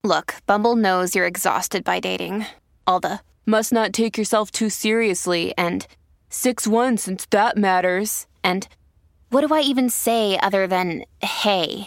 Look, Bumble knows you're exhausted by dating. All the must not take yourself too seriously and 6'1" since that matters. And what do I even say other than, hey?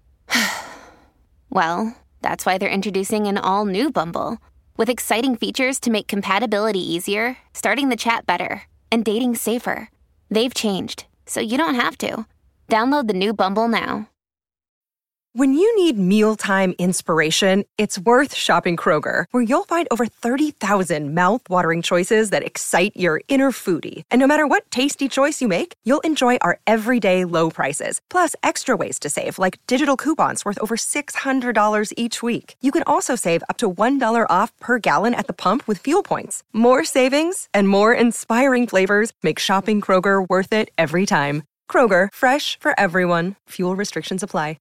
Well, that's why they're introducing an all-new Bumble, with exciting features to make compatibility easier, starting the chat better, and dating safer. They've changed, so you don't have to. Download the new Bumble now. When you need mealtime inspiration, it's worth shopping Kroger, where you'll find over 30,000 mouth-watering choices that excite your inner foodie. And no matter what tasty choice you make, you'll enjoy our everyday low prices, plus extra ways to save, like digital coupons worth over $600 each week. You can also save up to $1 off per gallon at the pump with fuel points. More savings and more inspiring flavors make shopping Kroger worth it every time. Kroger, fresh for everyone. Fuel restrictions apply.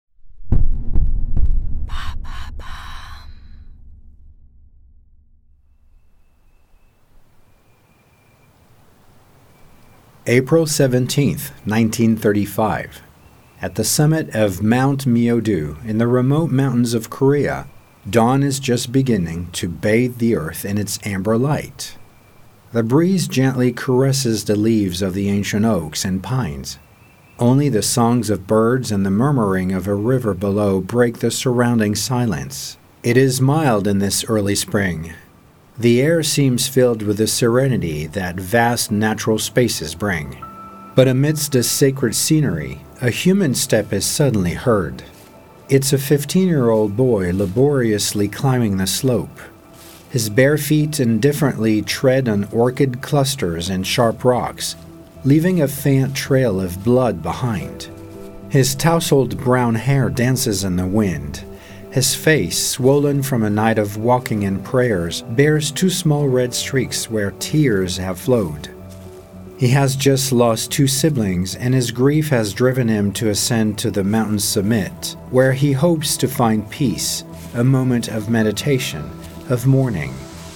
April 17th, 1935. At the summit of Mount Myeodo in the remote mountains of Korea, dawn is just beginning to bathe the earth in its amber light. The breeze gently caresses the leaves of the ancient oaks and pines. Only the songs of birds and the murmuring of a river below break the surrounding silence. It is mild in this early spring. The air seems filled with the serenity that vast natural spaces bring. But amidst this sacred scenery, a human step is suddenly heard. It's a 15-year-old boy laboriously climbing the slope. His bare feet indifferently tread on orchid clusters and sharp rocks, leaving a faint trail of blood behind. His tousled brown hair dances in the wind. His face, swollen from a night of walking and prayers, bears 2 small red streaks where tears have flowed. He has just lost 2 siblings, and his grief has driven him to ascend to the mountain's summit, where he hopes to find peace, a moment of meditation, of mourning.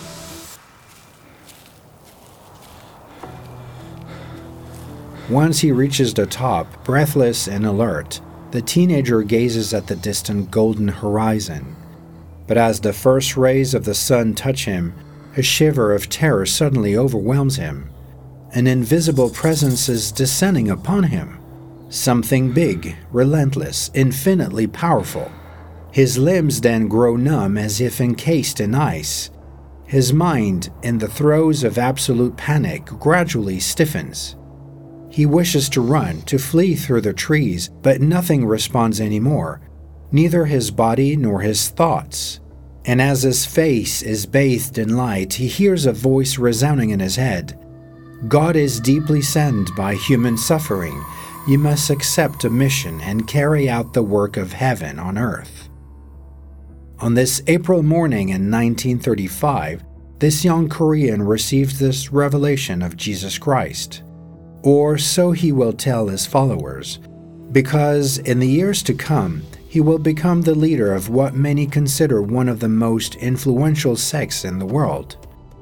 Once he reaches the top, breathless and alert, the teenager gazes at the distant golden horizon. But as the first rays of the sun touch him, a shiver of terror suddenly overwhelms him. An invisible presence is descending upon him. Something big, relentless, infinitely powerful. His limbs then grow numb as if encased in ice. His mind, in the throes of absolute panic, gradually stiffens. He wishes to run, to flee through the trees, but nothing responds anymore, neither his body nor his thoughts. And as his face is bathed in light, he hears a voice resounding in his head. God is deeply saddened by human suffering. You must accept a mission and carry out the work of heaven on earth. On this April morning in 1935, this young Korean received this revelation of Jesus Christ. Or so he will tell his followers, because in the years to come, he will become the leader of what many consider one of the most influential sects in the world.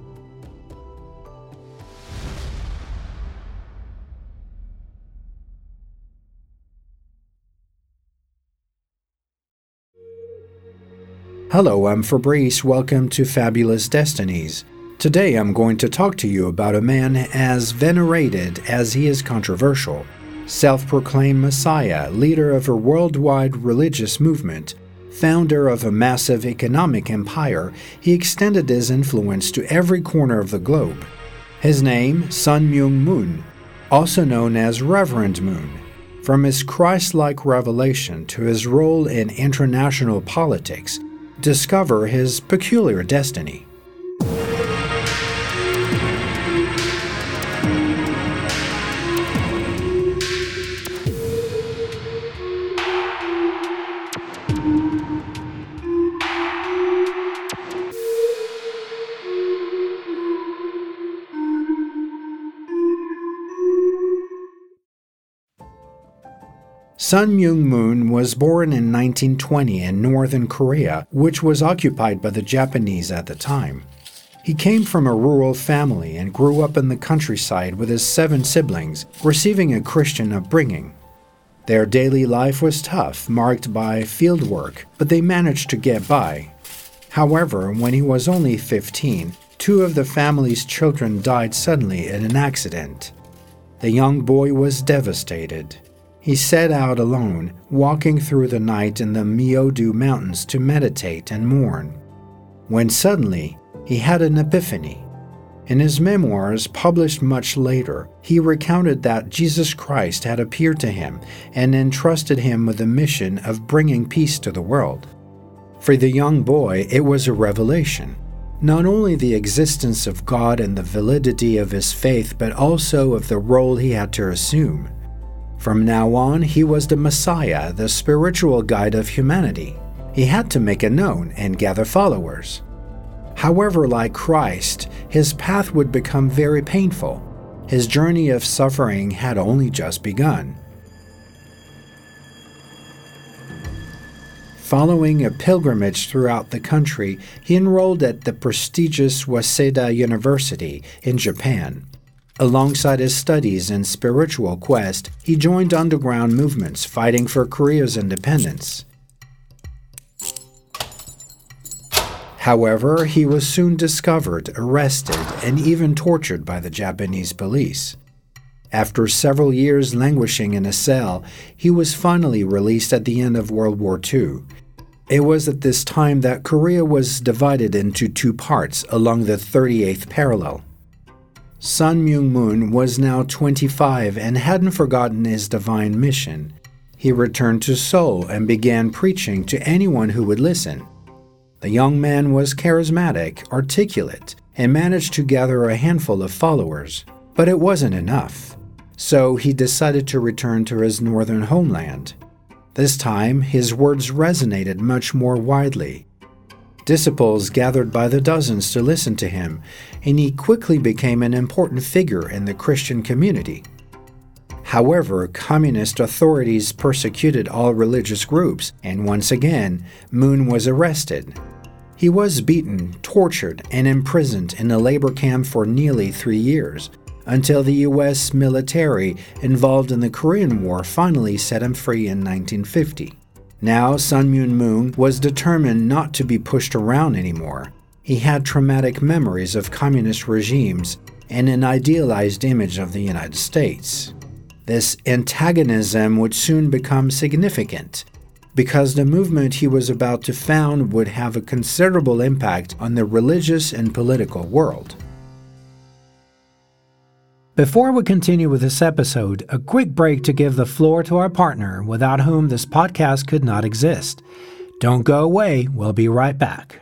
Hello, I'm Fabrice. Welcome to Fabulous Destinies. Today I'm going to talk to you about a man as venerated as he is controversial. Self-proclaimed Messiah, leader of a worldwide religious movement, founder of a massive economic empire, he extended his influence to every corner of the globe. His name, Sun Myung Moon, also known as Reverend Moon. From his Christ-like revelation to his role in international politics, discover his peculiar destiny. Sun Myung Moon was born in 1920 in northern Korea, which was occupied by the Japanese at the time. He came from a rural family and grew up in the countryside with his 7 siblings, receiving a Christian upbringing. Their daily life was tough, marked by field work, but they managed to get by. However, when he was only 15, 2 of the family's children died suddenly in an accident. The young boy was devastated. He set out alone, walking through the night in the Myo-do Mountains to meditate and mourn, when suddenly he had an epiphany. In his memoirs, published much later, he recounted that Jesus Christ had appeared to him and entrusted him with the mission of bringing peace to the world. For the young boy, it was a revelation, not only the existence of God and the validity of his faith, but also of the role he had to assume. From now on, he was the Messiah, the spiritual guide of humanity. He had to make it known and gather followers. However, like Christ, his path would become very painful. His journey of suffering had only just begun. Following a pilgrimage throughout the country, he enrolled at the prestigious Waseda University in Japan. Alongside his studies and spiritual quest, he joined underground movements fighting for Korea's independence. However, he was soon discovered, arrested, and even tortured by the Japanese police. After several years languishing in a cell, he was finally released at the end of World War II. It was at this time that Korea was divided into 2 parts along the 38th parallel. Sun Myung-moon was now 25 and hadn't forgotten his divine mission. He returned to Seoul and began preaching to anyone who would listen. The young man was charismatic, articulate, and managed to gather a handful of followers. But it wasn't enough. So he decided to return to his northern homeland. This time, his words resonated much more widely. Disciples gathered by the dozens to listen to him, and he quickly became an important figure in the Christian community. However, communist authorities persecuted all religious groups, and once again, Moon was arrested. He was beaten, tortured, and imprisoned in a labor camp for nearly 3 years, until the U.S. military involved in the Korean War finally set him free in 1950. Now, Sun Myung-moon was determined not to be pushed around anymore. He had traumatic memories of communist regimes and an idealized image of the United States. This antagonism would soon become significant, because the movement he was about to found would have a considerable impact on the religious and political world. Before we continue with this episode, a quick break to give the floor to our partner, without whom this podcast could not exist. Don't go away, we'll be right back.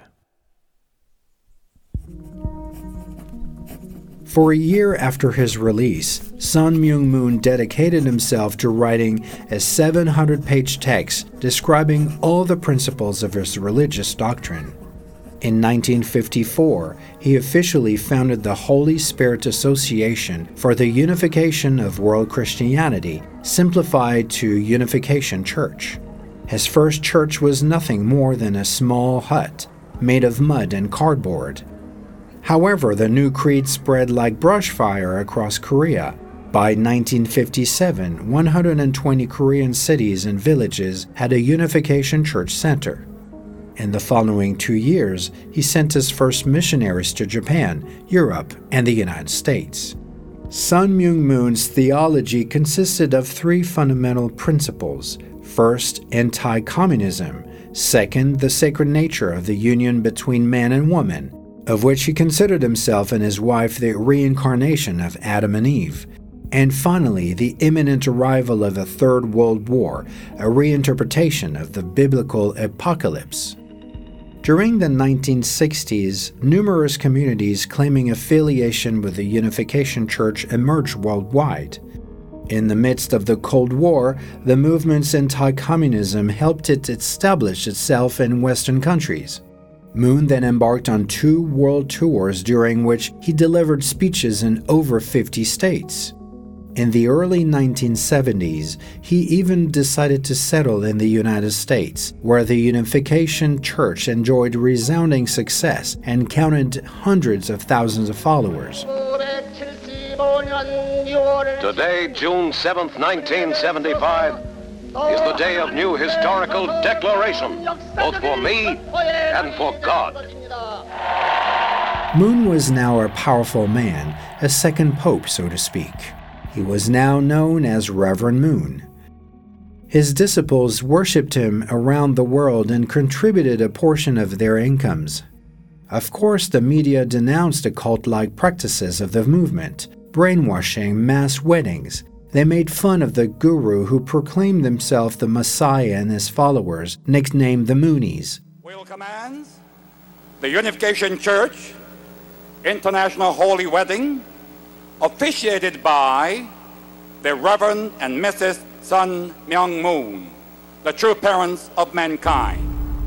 For a year after his release, Sun Myung-moon dedicated himself to writing a 700-page text describing all the principles of his religious doctrine. In 1954, he officially founded the Holy Spirit Association for the Unification of World Christianity, simplified to Unification Church. His first church was nothing more than a small hut made of mud and cardboard. However, the new creed spread like brush fire across Korea. By 1957, 120 Korean cities and villages had a Unification Church center. In the following 2 years, he sent his first missionaries to Japan, Europe, and the United States. Sun Myung-moon's theology consisted of 3 fundamental principles. First, anti-communism. Second, the sacred nature of the union between man and woman, of which he considered himself and his wife the reincarnation of Adam and Eve. And finally, the imminent arrival of a Third World War, a reinterpretation of the biblical apocalypse. During the 1960s, numerous communities claiming affiliation with the Unification Church emerged worldwide. In the midst of the Cold War, the movement's anti-communism helped it establish itself in Western countries. Moon then embarked on 2 world tours during which he delivered speeches in over 50 states. In the early 1970s, he even decided to settle in the United States, where the Unification Church enjoyed resounding success and counted hundreds of thousands of followers. Today, June 7th, 1975, is the day of new historical declaration, both for me and for God. Moon was now a powerful man, a second pope, so to speak. He was now known as Reverend Moon. His disciples worshipped him around the world and contributed a portion of their incomes. Of course, the media denounced the cult-like practices of the movement, brainwashing, mass weddings. They made fun of the guru who proclaimed himself the Messiah and his followers, nicknamed the Moonies. Will commands the Unification Church International Holy Wedding, officiated by the Reverend and Mrs. Sun Myung Moon, the true parents of mankind.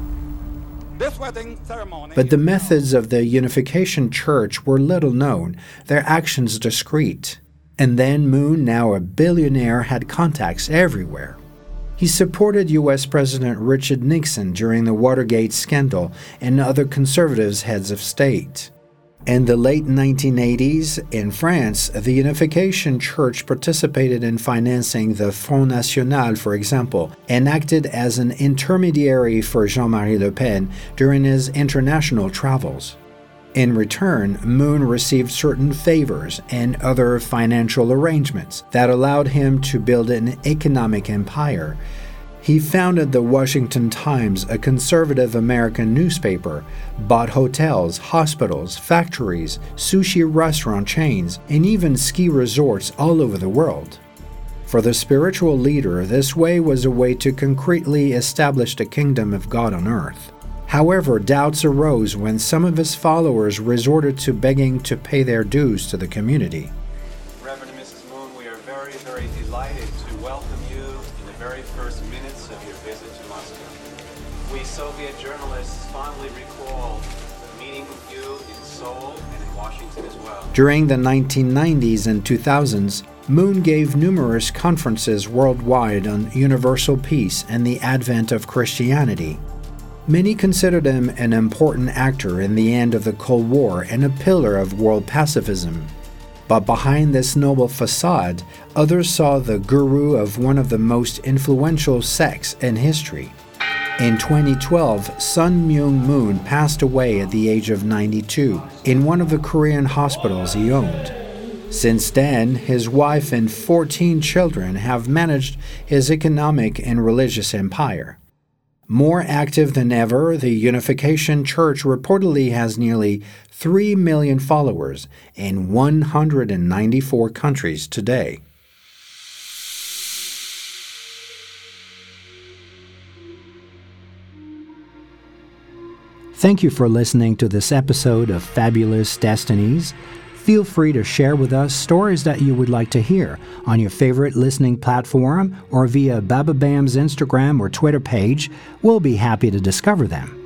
This wedding ceremony. But the methods of the Unification Church were little known, their actions discreet. And then Moon, now a billionaire, had contacts everywhere. He supported U.S. President Richard Nixon during the Watergate scandal and other conservative heads of state. In the late 1980s, in France, the Unification Church participated in financing the Front National, for example, and acted as an intermediary for Jean-Marie Le Pen during his international travels. In return, Moon received certain favors and other financial arrangements that allowed him to build an economic empire. He founded the Washington Times, a conservative American newspaper, bought hotels, hospitals, factories, sushi restaurant chains, and even ski resorts all over the world. For the spiritual leader, this way was a way to concretely establish the kingdom of God on earth. However, doubts arose when some of his followers resorted to begging to pay their dues to the community. Reverend and Mrs. Moon, we are very, very delighted to welcome you in the very first minutes of your visit to Moscow. We Soviet journalists fondly recall meeting you in Seoul and in Washington as well. During the 1990s and 2000s, Moon gave numerous conferences worldwide on universal peace and the advent of Christianity. Many considered him an important actor in the end of the Cold War and a pillar of world pacifism. But behind this noble facade, others saw the guru of one of the most influential sects in history. In 2012, Sun Myung Moon passed away at the age of 92 in one of the Korean hospitals he owned. Since then, his wife and 14 children have managed his economic and religious empire. More active than ever, the Unification Church reportedly has nearly 3 million followers in 194 countries today. Thank you for listening to this episode of Fabulous Destinies. Feel free to share with us stories that you would like to hear on your favorite listening platform or via Baba Bam's Instagram or Twitter page. We'll be happy to discover them.